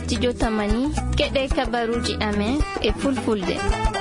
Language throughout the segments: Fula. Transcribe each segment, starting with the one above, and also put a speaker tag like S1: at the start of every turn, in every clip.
S1: studio tamani keɗe kabaruji amen e fulfulde.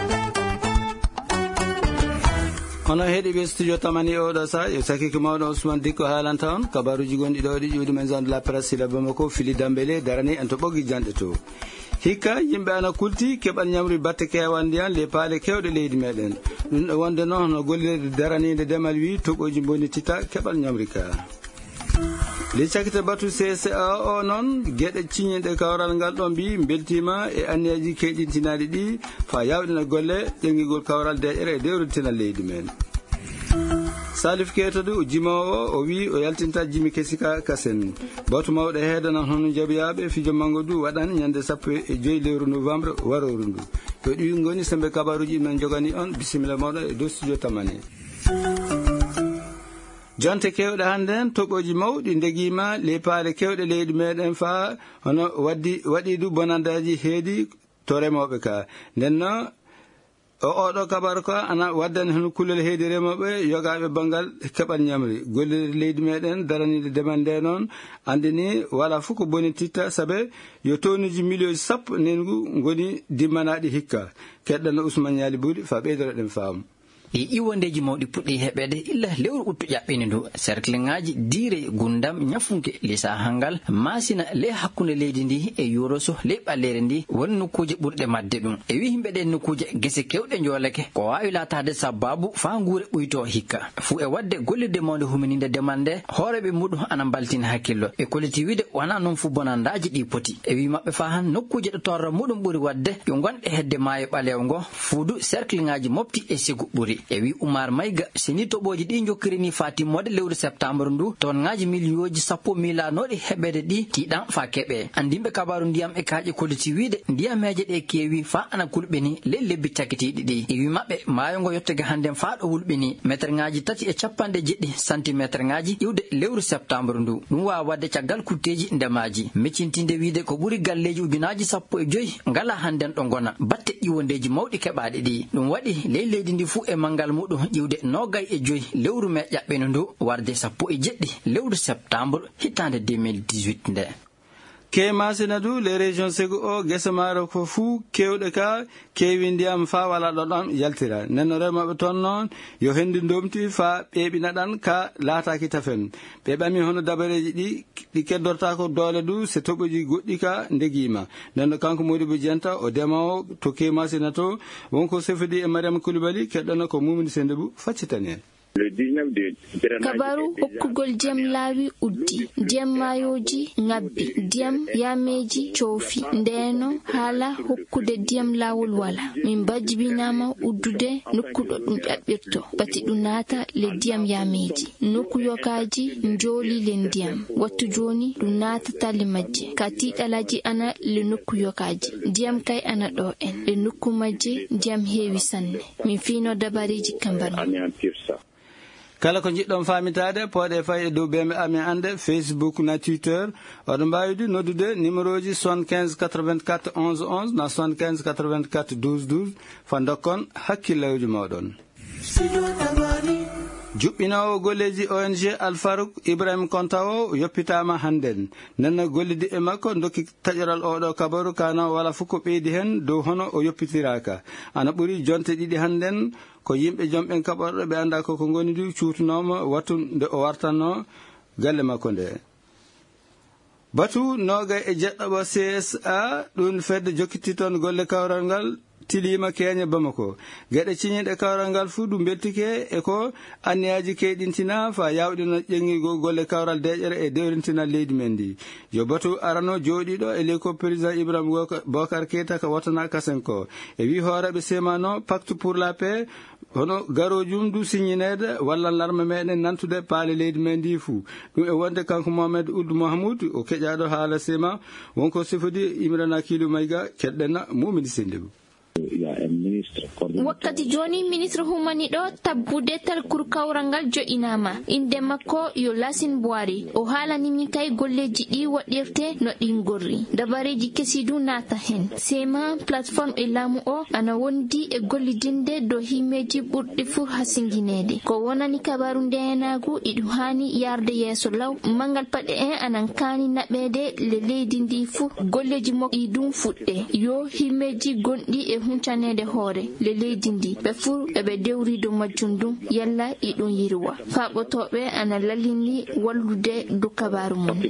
S2: Hono heeɗiɓe studio tamani oɗo sa yo sakiki mawɗo Ousmane Dikko haalanta on kabaruji gonɗi ɗo ɗi ƴuuɗi men zone de la presse sila Bamako Fili Dambélé darani en to ɓoggi janɗe to hikka yimɓe ana kulti keɓal ñamri batte kewan ndiyan le paale kewɗe leydi meɗen ɗum ɗo wonde noon no gollirde daranide demal wi toɓoji bonitita keɓal ñamri ka le cakkite batu CCA o noon gueɗe ciññeɗe kawral ngal ɗon mbi beltima e anniyaji keɗintinaɗi ɗi fa yawɗina golle ƴeŋgigol kawral deƴere e dewritina leydi men Salif Keitodou jimowo o wi o yaltinta jimi kesika kasen batu mawɗo heedana hono jabiyaɓe fijo mango du waɗan ñande 15 lewru novembre waroru ndu to ɗi goni sembe kabaruji men jogani on bisimilla mawɗo e dow studio tamane jonte kewɗe handen toɓoji mawɗi ndeguima le paale kewɗe leydi meɗen fa hono waɗi du bonandaji heedi to remoɓe ka ndenno oɗo kabar ko ana waddani hono kullel heedi remoɓe yogaɓe bangal keɓal ñamri gollirde leydi meɗen daranide demande noon andini wala fof ko boni titta saabe yo townuji million 10 nengu goni dimmanaɗi hikka keɗɗano Ousmane Ñali Bouly fa ɓeydoroɗen faamu
S3: e iwondeji mawɗi puɗɗi heɓede illa lewru uttu ƴaɓɓini ndu cercle ŋaji diire gundam ñafunke lisa hangal masina le hakkunde leydi ndi e yoroso le ɓallere ndi woni nokkuje ɓurɗe madde ɗum e wi himɓe ɗen nokkuje gese kewɗe joleke ko wawi latade sababu fa guure ɓuyto hikka fu e wadde gollirde mawde humininde demande hooreɓe muɗum ana baltina hakkillo e koliti wide wona noon fu bonandaji ɗi poti e wi mabɓe fa han nokkuje ɗo torra muɗum ɓuuri wadde yo gonɗe hedde maayo ɓalewo ngo fuudu cercle ŋaji mofti e sigu ɓuuri e wi Oumar Mayga seni toɓoji ɗi jokkirini fatimmode lewru septembre ndu ton ŋaji millioji 10 milanoɗi heɓede ɗi tiɗan fa keɓe andimɓe kabaru ndiyam e kaaƴe koliti wiide ndiyameje ɗe keewi fa ana kulɓini le lebbi cakkitiɗi ɗi e wi mabɓe maayo ngo yettoge handen fa ɗo wulɓini métre ŋaji 3.7 centimétre ŋaji iwde lewru septembre ndu ɗum wawa wadde caggal kutteji ndemaji meccintinde wiide ko ɓuuri galleji ujunaji 15 ngala handen ɗo gona batte ƴiwondeji mawɗi keɓaɗe ɗi ɗum waɗi leydi ndi fu e mangal muɗum ƴiwde 25 lewru me ƴaɓɓino ndu warde 17 lewru septembre hitande 2018 nde
S2: ke masina du les régions sego o gese maaro ko fuu kewɗe ka kewi ndiyam fa wala ɗo ɗon yaltira nenno remoɓe toon noon yo hendi domti fa ɓeeɓina ɗan ka laataki tafen ɓe ɓami hono dabareji ɗi keddorta ko doole du se toɓoji goɗɗi ka ndeguima nenno kanko Modibo Dienta o demowo to ke masina to wonko sefidi e Mariama Coulibaly keɗɗono ko Mumini Sendebou faccitani hen
S1: kabaru hokkugol ndiyam laawi uddi ndiyam mayoji ngabbi ndiyam yameji coofi ndeno haala hokkude ndiyam laawol wala min bajibinama uddude nokkuɗo ɗum ƴaɓɓirto bati ɗum naata le ndiyam yameji nokku yokaji njooli le ndiyam wattu joni ɗum naatata le majje ka tiɗalaji ana le nokku yokaji ndiyam kay ana ɗo en le nokku majje ndiyam heewi sanne min fiino dabareji kambaru
S2: kala ko jiɗɗon famitade pooɗe fay e dow bemɓe amen ande Facebook na Twitter oɗo mbawidi noddude numéro ji 75 84 11 11 na 75 84 12 12 fa dokkon hakkillawji mawɗon juɓɓinowo golleji ONG Alfarouk Ibrahim Konta o yoppitama hannden nenno gollidi e makko dokki taƴoral oɗo kabaru kana wala fof ko ɓeydi hen dow hono o yoppitiraka ana ɓuuri jonte ɗiɗi hannden ko yimɓe jomɓen kaɓorɗo ɓe anda koko goni du cuutunoma wattu nde o wartanno galle makko nde batu noga e jeɗɗoɓo CSA ɗum fedde jokkiti toon golle kawral ngal tilima keñe Bamako gueɗe ciñiɗe kawral ngal fuu ɗum beltike e ko anniyaji keɗintina fa yawɗino ƴeŋŋigo golle kawral deƴere e dewrintina leydi men ndi yo batu arano jooɗiɗo e ley ko président Ibrahima Bocar Keita ko watana kasen ko e wi hooreɓe semano pacte pour la paix hono garojum du signinede walla larme meɗen nantude paale leydi men ndi fuu ɗum e wonde kanko Mohamed Ould Mahamoud o keƴaɗo haala sema wonko sifodi Imrana Kilou Mayga keɗɗenna Mumini Sendebou
S1: wakkati joni ministre humani ɗo tabbude talkur kawrangal jo'inama inde makko yo Lassine Boiry o haalanimi kay golleji ɗi waɗirte no ɗin gorri dabareji kesidu nata hen sema plateforme e laamu o ana wondi e gollidinde do himmeji ɓurɗi fu hasinginede ko wonani kabaru ndenagu iɗu hani yarde yeeso law mangal paɗe en anan kani naɓede le leydi ndi fu golleji moƴƴi ɗum fuɗɗe yo himmeji gonɗi e huncanede hoore le leydi ndi ɓe fu eɓe dewrido majjum ɗum yalla iɗum yirwa faɓotoɓe ana lalini wallude do kabaru mum.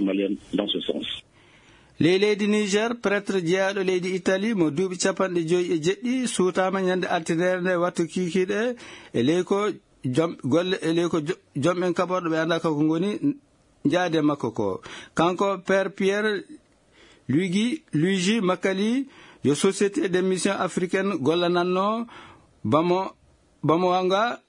S2: leydi Niger prêtre jeyaɗo leydi Italie mo duuɓi 57 suutama ñande altinere nde wattu kikiɗe e ley ko golle e ley ko jomɓen kaɓorɗo ɓe anda kako ngoni jaade makko ko kanko père Pierre Luigi Makali yo société des missions africaines gollananno bamowanga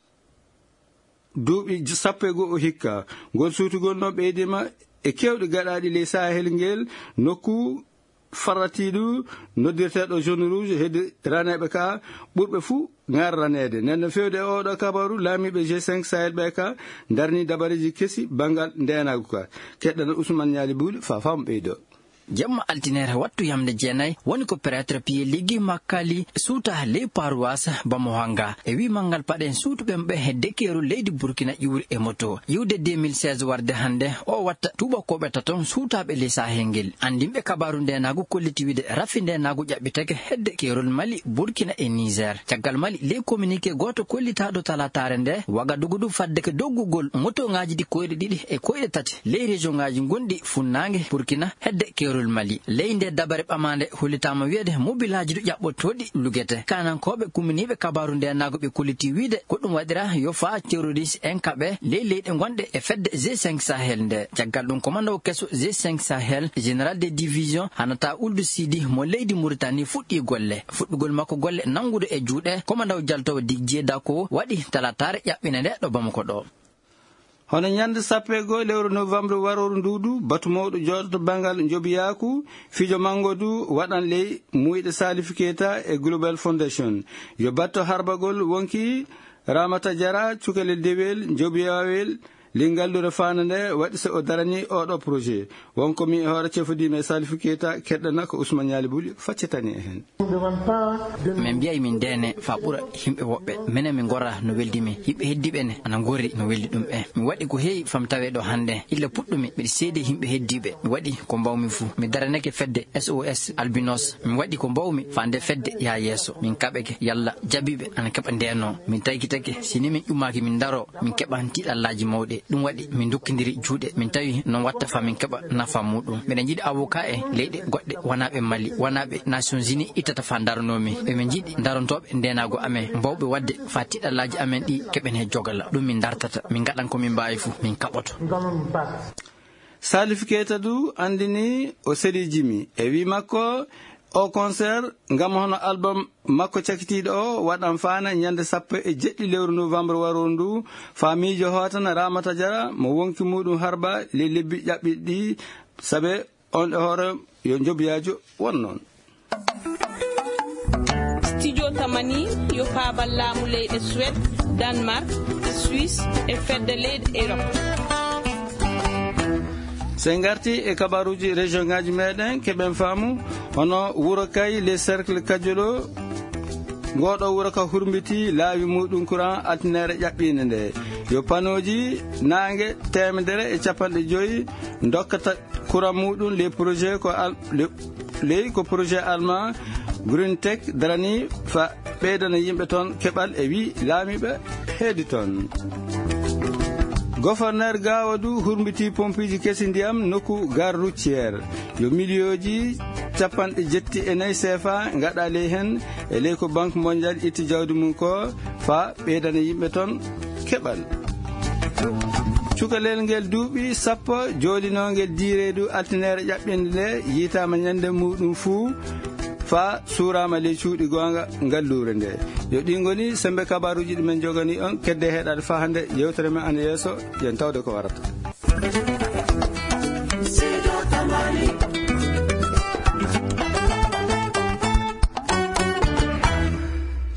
S2: duuɓi 11 o hikka ngol suutugol no ɓeydima e kewɗe gaɗaɗi ley Sahel ngel nokku faratiɗu noddirteɗo jaune rouge hedde raneɓe ka ɓurɓe fuu garranede nen fewde e oɗo kabaru laamiɓe G5 Sahel ɓe ka darni dabareji kesi bangal ndenagu ka keɗɗana Ousmane Niali Bouly fa fam ɓeydo
S3: jamma altinere wattu yamde jeenayi woni ko prêtre Pierre Luigi Makali suuta ley paroisse Bamohanga e wi mangal paɗen suutuɓen ɓe he dekkeru leydi Burkina ƴiwri e moto yiwde 2016 warde hande o watta tubakoɓe taton suutaɓe ley Sahel ngel andimɓe kabaru ndenagu kolliti wide rafi ndenagu ƴaɓɓiteke hedde kerol Mali Burkina e Niger caggal Mali ley communiqué goto kollitaɗo talatare nde Wagadugu faddeke doggugol moto ngaji ɗi koyɗe ɗiɗi e koyɗe tati ley région ngaji gonɗi Funnangue Burkina hedde kerol Mali ley nde dabare ɓamande hollitama wiide mobilaji ɗo ƴaɓɓotoɗi lugete kanankoɓe kuminiɓe kabaru ndenago ɓe kolliti wiide ko ɗum waɗira yo fa terroriste en kaɓe ley leyɗe gonɗe e fedde G5 Sahel nde caggal ɗum commando kesso G5 Sahel général de division Hanata Ould Sidi mo leydi Mauritanie fuɗɗi golle fuɗɗugol makko golle nangude e juuɗe commando jaltowo Didier Dako waɗi talatare ƴaɓɓine nde ɗo Bamako ɗo
S2: hono ñande sappego lewru novembre waroru ndudu batu mawɗo joɗoto bangal jobiyaku fijo mangodu waɗan ley muyɗe Salif Keita e Global Foundation yo batto harbagol wonki Ramata Diarra cukalel dewel jobiyawel lingallude fana nde waɗi so o darani oɗo projet wonko mi e hoore cefodima e Salif Keita keɗɗana ko Ousmane Niali Bouly faccitani e hen
S3: min mbiyayi min ndene fa ɓuura himɓe woɓɓe minen min gora no weldimi yimɓe heddiɓe ne ana gorri no weldi ɗum ɓe mi waɗi ko heewi fam tawe ɗo hande illa puɗɗumi mbiɗa seedi yimɓe heddiɓe mi waɗi ko mbawmi fuu mi daranake fedde SOS albinos mi waɗi ko mbawmi fa nde fedde ya yeeso min kaɓeke yalla jabiɓe ana keɓa ndeno min taykitake sini min ƴummaki min daro min keɓa tiɗallaji mawɗe ɗum waɗi min dokkidiri juuɗe min tawi non watta fa min keɓa nafa muɗum mbiɗa jiiɗi avocat e leyɗe goɗɗe wonaɓe Mali wonaɓe Nations Unies ittata fa daranomi ɓemin jiiɗi darontoɓe ndenago amen mbawɓe wadde fa tiɗallaji amen ɗi keɓen he jogala ɗum min dartata min gaɗan komin mbawi fuu min kaɓoto
S2: Salif Keita du andini o séri jimi e wi makko o concert ngam hono album makko cakitiɗo o waɗan fana ñande 17 lewru novembre waroru ndu famijo hotana Ramata Diarra mo wonki muɗum harba le lebbi ƴaɓɓiɗi sabe on e hoore yo jobiyajo won noon
S4: studio tamani yo paabal laamu leyɗe Suède Danemark Suisse e fedde leyɗe Europe
S2: sen garti e kabaruji région ngaji meɗen keɓen faamu hono wuro kay les cercle kadiolo ngoɗo wuro ka hurmbiti laawi muɗum courant altinere ƴaɓɓinde nde yo panoji nangue 150 dokkata courant muɗum les projets ko projet allemand Green Tech darani fa ɓeydana yimɓe toon keɓal e wi laamiɓe heedi toon gouverneur Gawadou hurmbiti pompiji kesi ndiyam nokku gare routière yo millions 74 CFA gaɗa ley hen e ley ko banque mondial itti jawdi mum ko fa ɓeydana yimɓe toon keɓal cukalel ngel duuɓi 10 jooɗinongel diredu altinere ƴaɓɓinde nde yitama ñande muɗum fuu fa surama ley cuuɗi gonga ngallure nde yo ɗi goni sembe kabaruji ɗumen jogani on kedde heɗade fa hande yewtere men ana yeeso yen tawde ko warata